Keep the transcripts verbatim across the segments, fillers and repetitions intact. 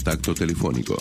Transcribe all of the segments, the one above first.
contacto telefónico.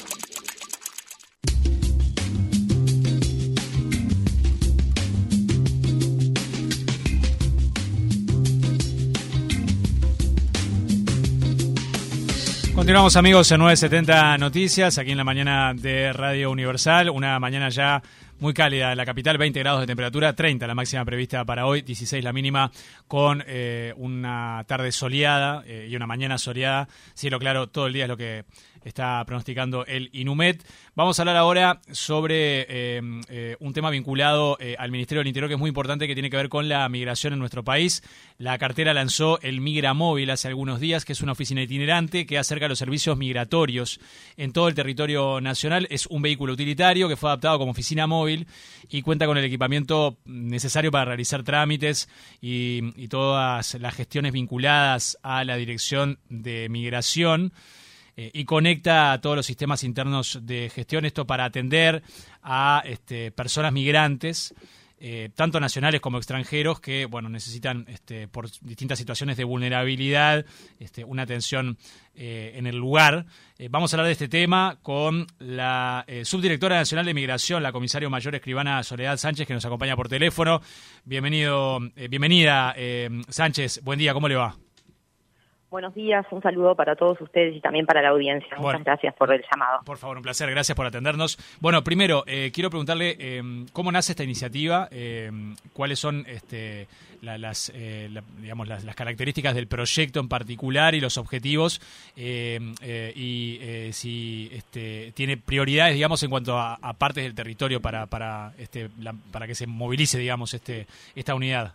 Continuamos, amigos, en nueve setenta Noticias, aquí en la mañana de Radio Universal. Una mañana ya muy cálida en la capital, veinte grados de temperatura, treinta la máxima prevista para hoy, dieciséis la mínima, con eh, una tarde soleada eh, y una mañana soleada. Cielo claro todo el día es lo que está pronosticando el INUMED. Vamos a hablar ahora sobre eh, eh, un tema vinculado eh, al Ministerio del Interior, que es muy importante, que tiene que ver con la migración en nuestro país. La cartera lanzó el Migramóvil hace algunos días, que es una oficina itinerante que acerca los servicios migratorios en todo el territorio nacional. Es un vehículo utilitario que fue adaptado como oficina móvil y cuenta con el equipamiento necesario para realizar trámites y, y todas las gestiones vinculadas a la Dirección de Migración. Eh, y conecta a todos los sistemas internos de gestión, esto para atender a este, personas migrantes, eh, tanto nacionales como extranjeros, que bueno necesitan este, por distintas situaciones de vulnerabilidad este, una atención eh, en el lugar. Eh, vamos a hablar de este tema con la eh, subdirectora nacional de Migración, la comisario mayor escribana Soledad Sánchez, que nos acompaña por teléfono. Bienvenido, eh, bienvenida eh, Sánchez, buen día, ¿cómo le va? Buenos días, un saludo para todos ustedes y también para la audiencia. Muchas bueno, gracias por el llamado. Por favor, un placer, gracias por atendernos. Bueno, primero, eh, quiero preguntarle eh, cómo nace esta iniciativa, eh, cuáles son este, la, las, eh, la, digamos, las, las características del proyecto en particular y los objetivos, eh, eh, y eh, si este, tiene prioridades, digamos, en cuanto a, a partes del territorio para, para, este, la, para que se movilice, digamos, este, esta unidad.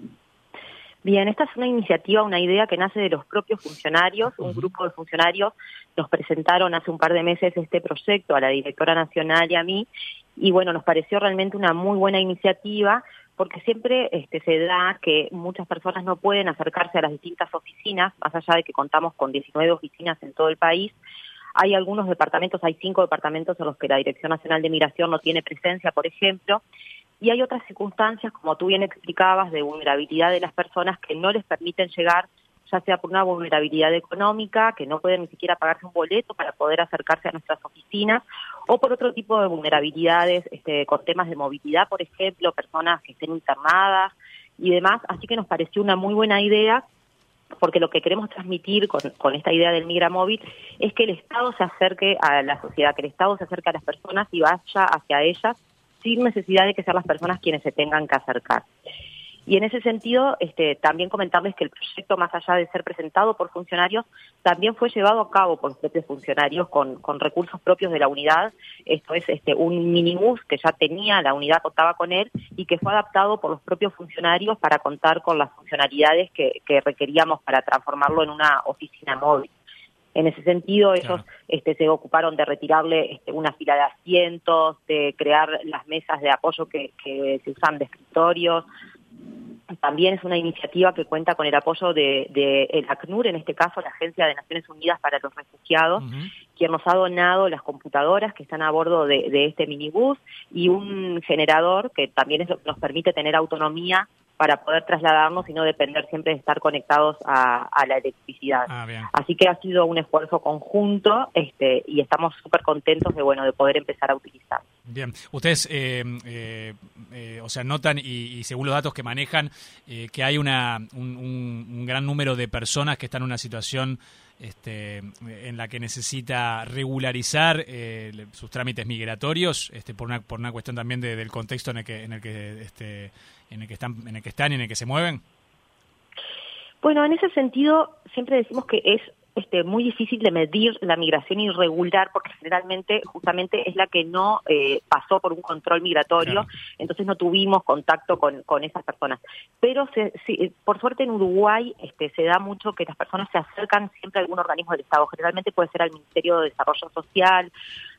Bien, esta es una iniciativa, una idea que nace de los propios funcionarios. Un grupo de funcionarios nos presentaron hace un par de meses este proyecto a la directora nacional y a mí, y bueno, nos pareció realmente una muy buena iniciativa, porque siempre este, se da que muchas personas no pueden acercarse a las distintas oficinas, más allá de que contamos con diecinueve oficinas en todo el país. Hay algunos departamentos, hay cinco departamentos en los que la Dirección Nacional de Migración no tiene presencia, por ejemplo, y hay otras circunstancias, como tú bien explicabas, de vulnerabilidad de las personas que no les permiten llegar, ya sea por una vulnerabilidad económica, que no pueden ni siquiera pagarse un boleto para poder acercarse a nuestras oficinas, o por otro tipo de vulnerabilidades este, con temas de movilidad, por ejemplo, personas que estén internadas y demás. Así que nos pareció una muy buena idea, porque lo que queremos transmitir con, con esta idea del Migramóvil es que el Estado se acerque a la sociedad, que el Estado se acerque a las personas y vaya hacia ellas, sin necesidad de que sean las personas quienes se tengan que acercar. Y en ese sentido, este, también comentarles que el proyecto, más allá de ser presentado por funcionarios, también fue llevado a cabo por los propios funcionarios con, con recursos propios de la unidad. Esto es este, un minibús que ya tenía, la unidad contaba con él, y que fue adaptado por los propios funcionarios para contar con las funcionalidades que, que requeríamos para transformarlo en una oficina móvil. En ese sentido, ellos claro. este, se ocuparon de retirarle este, una fila de asientos, de crear las mesas de apoyo que, que se usan de escritorios. También es una iniciativa que cuenta con el apoyo de, de el ACNUR, en este caso la Agencia de Naciones Unidas para los Refugiados, uh-huh. quien nos ha donado las computadoras que están a bordo de, de este minibús y un generador que también es lo que nos permite tener autonomía para poder trasladarnos y no depender siempre de estar conectados a, a la electricidad. Ah, Así que ha sido un esfuerzo conjunto este, y estamos súper contentos de bueno de poder empezar a utilizar. Bien, ustedes, eh, eh, eh, o sea, notan y, y según los datos que manejan, eh, que hay una un, un, un gran número de personas que están en una situación este, en la que necesita regularizar eh, sus trámites migratorios, este, por una por una cuestión también de, del contexto en el que en el que este, en el que están en el que están y en el que se mueven. Bueno, en ese sentido siempre decimos que es este, muy difícil de medir la migración irregular, porque generalmente justamente es la que no eh, pasó por un control migratorio, claro. Entonces no tuvimos contacto con, con esas personas. Pero se, se, por suerte en Uruguay este, se da mucho que las personas se acercan siempre a algún organismo del Estado, generalmente puede ser al Ministerio de Desarrollo Social,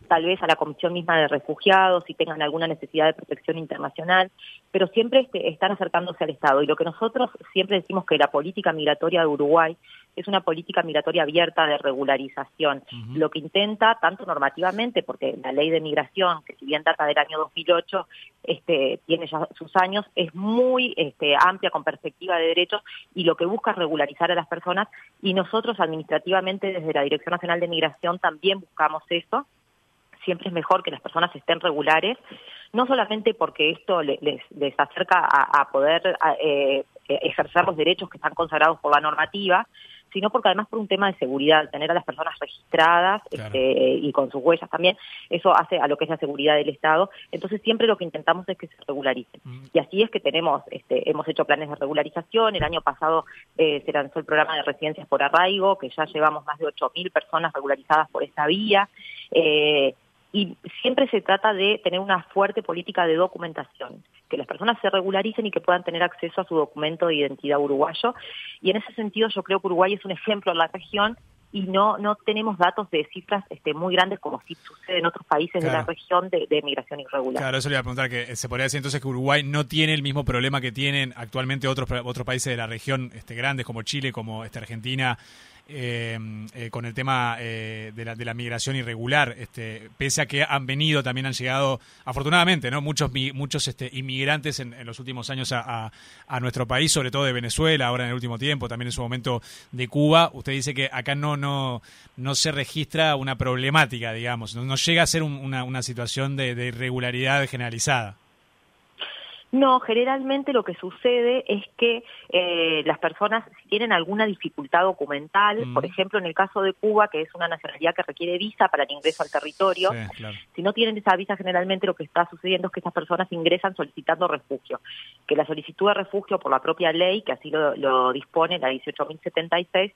tal vez a la Comisión misma de Refugiados, si tengan alguna necesidad de protección internacional, pero siempre este, están acercándose al Estado. Y lo que nosotros siempre decimos que la política migratoria de Uruguay es una política migratoria abierta de regularización, uh-huh. Lo que intenta, tanto normativamente, porque la ley de migración, que si bien data del año dos mil ocho, este, tiene ya sus años, es muy este, amplia con perspectiva de derechos, y lo que busca es regularizar a las personas, y nosotros administrativamente desde la Dirección Nacional de Migración también buscamos eso. Siempre es mejor que las personas estén regulares, no solamente porque esto les, les, les acerca a, a poder a, eh, ejercer los derechos que están consagrados por la normativa, sino porque además por un tema de seguridad, tener a las personas registradas, claro. este, y con sus huellas también, eso hace a lo que es la seguridad del Estado. Entonces siempre lo que intentamos es que se regularicen. Mm. Y así es que tenemos, este, hemos hecho planes de regularización. El año pasado eh, se lanzó el programa de residencias por arraigo, que ya llevamos más de ocho mil personas regularizadas por esta vía. Eh, Y siempre se trata de tener una fuerte política de documentación, que las personas se regularicen y que puedan tener acceso a su documento de identidad uruguayo. Y en ese sentido yo creo que Uruguay es un ejemplo en la región y no no tenemos datos de cifras este, muy grandes como sí sucede en otros países claro. de la región de, de migración irregular. Claro, eso le iba a preguntar, que se podría decir entonces que Uruguay no tiene el mismo problema que tienen actualmente otros otros países de la región este, grandes como Chile, como este, Argentina, Eh, eh, con el tema eh, de, la, de la migración irregular, este, pese a que han venido, también han llegado, afortunadamente, ¿no? muchos muchos este, inmigrantes en, en los últimos años a, a, a nuestro país, sobre todo de Venezuela, ahora en el último tiempo, también en su momento de Cuba. Usted dice que acá no no no se registra una problemática, digamos, no, no llega a ser un, una, una situación de, de irregularidad generalizada. No, generalmente lo que sucede es que eh, las personas, si tienen alguna dificultad documental, mm. por ejemplo, en el caso de Cuba, que es una nacionalidad que requiere visa para el ingreso al territorio, sí, claro. Si no tienen esa visa, generalmente lo que está sucediendo es que estas personas ingresan solicitando refugio, que la solicitud de refugio por la propia ley, que así lo, lo dispone, la dieciocho mil setenta y seis,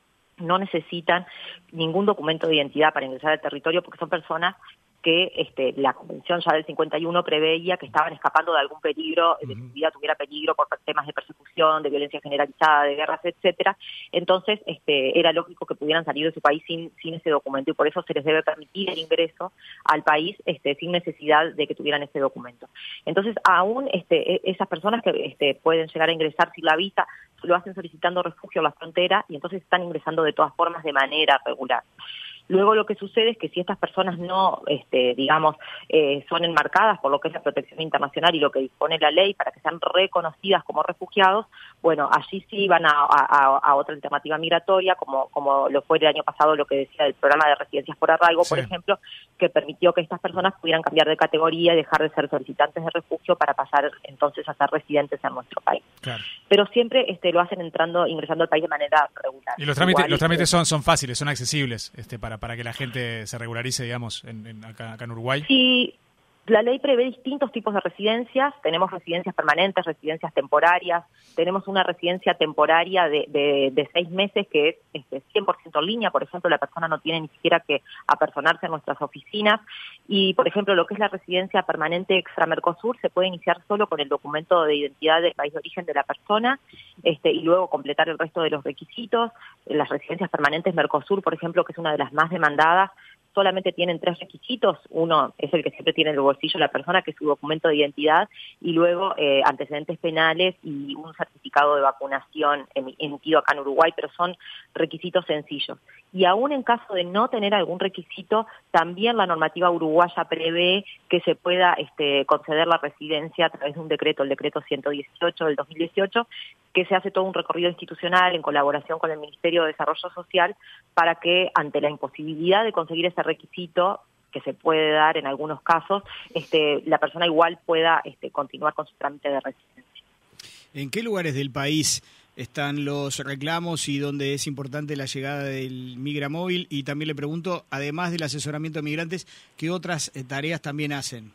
no necesitan ningún documento de identidad para ingresar al territorio porque son personas que este, la Convención ya del cincuenta y uno preveía que estaban escapando de algún peligro, de que su vida tuviera peligro por temas de persecución, de violencia generalizada, de guerras, etcétera. Entonces, este, era lógico que pudieran salir de su país sin, sin ese documento, y por eso se les debe permitir el ingreso al país este, sin necesidad de que tuvieran ese documento. Entonces, aún este, esas personas que este, pueden llegar a ingresar sin la visa, lo hacen solicitando refugio a la frontera y entonces están ingresando de todas formas de manera regular. Luego lo que sucede es que si estas personas no, este, digamos, eh, son enmarcadas por lo que es la protección internacional y lo que dispone la ley para que sean reconocidas como refugiados, bueno, allí sí van a, a, a otra alternativa migratoria, como, como lo fue el año pasado lo que decía el programa de residencias por arraigo, sí. por ejemplo, que permitió que estas personas pudieran cambiar de categoría y dejar de ser solicitantes de refugio para pasar entonces a ser residentes en nuestro país. Claro. Pero siempre este, lo hacen entrando, ingresando al país de manera regular. Y los trámites, Igual, los trámites son, son fáciles, son accesibles este, para para que la gente se regularice, digamos, en, en, acá, acá en Uruguay? Sí, la ley prevé distintos tipos de residencias. Tenemos residencias permanentes, residencias temporarias. Tenemos una residencia temporaria de, de, de seis meses que es este, cien por ciento en línea. Por ejemplo, la persona no tiene ni siquiera que apersonarse en nuestras oficinas. Y, por ejemplo, lo que es la residencia permanente extra Mercosur se puede iniciar solo con el documento de identidad del país de origen de la persona este, y luego completar el resto de los requisitos. Las residencias permanentes Mercosur, por ejemplo, que es una de las más demandadas, solamente tienen tres requisitos. Uno es el que siempre tiene en el bolsillo la persona, que es su documento de identidad, y luego eh, antecedentes penales y un certificado de vacunación emitido acá en Uruguay, pero son requisitos sencillos. Y aún en caso de no tener algún requisito, también la normativa uruguaya prevé que se pueda este, conceder la residencia a través de un decreto, el decreto ciento dieciocho del dos mil dieciocho, que se hace todo un recorrido institucional en colaboración con el Ministerio de Desarrollo Social para que, ante la imposibilidad de conseguir ese requisito, que se puede dar en algunos casos, este, la persona igual pueda este, continuar con su trámite de residencia. ¿En qué lugares del país están los reclamos y dónde es importante la llegada del Migramóvil? Y también le pregunto, además del asesoramiento a migrantes, ¿qué otras tareas también hacen?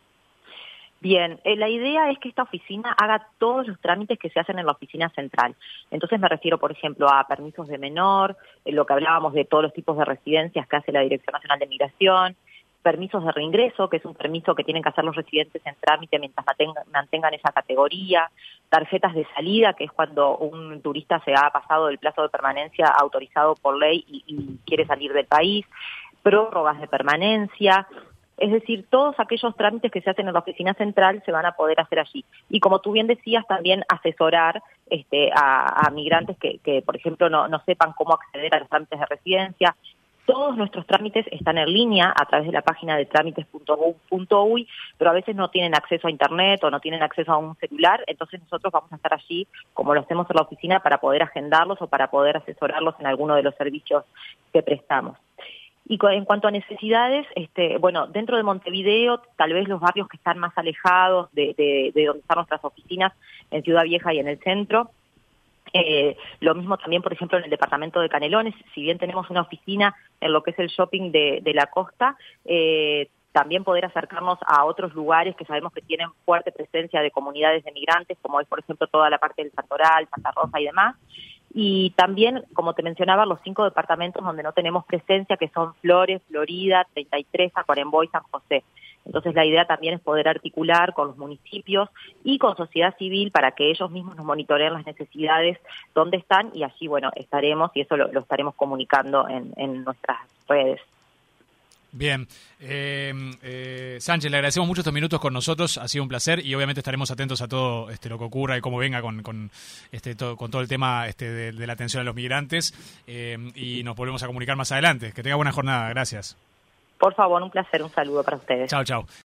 Bien, eh, la idea es que esta oficina haga todos los trámites que se hacen en la oficina central. Entonces me refiero, por ejemplo, a permisos de menor, eh, lo que hablábamos de todos los tipos de residencias que hace la Dirección Nacional de Migración, permisos de reingreso, que es un permiso que tienen que hacer los residentes en trámite mientras mantengan, mantengan esa categoría, tarjetas de salida, que es cuando un turista se ha pasado del plazo de permanencia autorizado por ley y, y quiere salir del país, prórrogas de permanencia. Es decir, todos aquellos trámites que se hacen en la oficina central se van a poder hacer allí. Y como tú bien decías, también asesorar este, a, a migrantes que, que, por ejemplo, no, no sepan cómo acceder a los trámites de residencia. Todos nuestros trámites están en línea a través de la página de trámites punto gov punto uy, pero a veces no tienen acceso a internet o no tienen acceso a un celular, entonces nosotros vamos a estar allí, como lo hacemos en la oficina, para poder agendarlos o para poder asesorarlos en alguno de los servicios que prestamos. Y en cuanto a necesidades, este, bueno, dentro de Montevideo, tal vez los barrios que están más alejados de, de, de donde están nuestras oficinas, en Ciudad Vieja y en el centro. Eh, lo mismo también, por ejemplo, en el departamento de Canelones, si bien tenemos una oficina en lo que es el shopping de, de la costa, eh, también poder acercarnos a otros lugares que sabemos que tienen fuerte presencia de comunidades de migrantes, como es, por ejemplo, toda la parte del Santoral, Santa Rosa y demás. Y también, como te mencionaba, los cinco departamentos donde no tenemos presencia, que son Flores, Florida, treinta y tres, Tacuarembó y San José. Entonces la idea también es poder articular con los municipios y con sociedad civil para que ellos mismos nos monitoreen las necesidades, dónde están, y allí, bueno, estaremos, y eso lo, lo estaremos comunicando en, en nuestras redes. Bien, eh, eh, Sánchez, le agradecemos mucho estos minutos con nosotros, ha sido un placer y obviamente estaremos atentos a todo este, lo que ocurra y cómo venga con, con, este, todo, con todo el tema este, de, de la atención a los migrantes eh, y nos volvemos a comunicar más adelante. Que tenga buena jornada, gracias. Por favor, un placer, un saludo para ustedes. Chao, chao.